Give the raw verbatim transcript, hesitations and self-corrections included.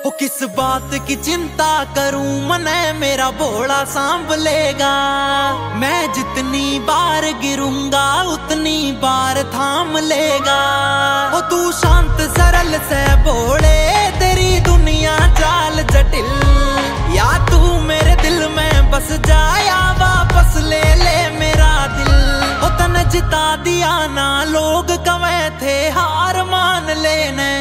ओ किस बात की चिंता करूं मने मेरा भोला सांभ लेगा। मैं जितनी बार गिरूंगा उतनी बार थाम लेगा। ओ तू शांत सरल से भोले तेरी दुनिया चाल जटिल। या तू मेरे दिल में बस जाया वापस ले ले मेरा दिल। ओ तने जिता दिया ना लोग कवे थे हार मान लेने।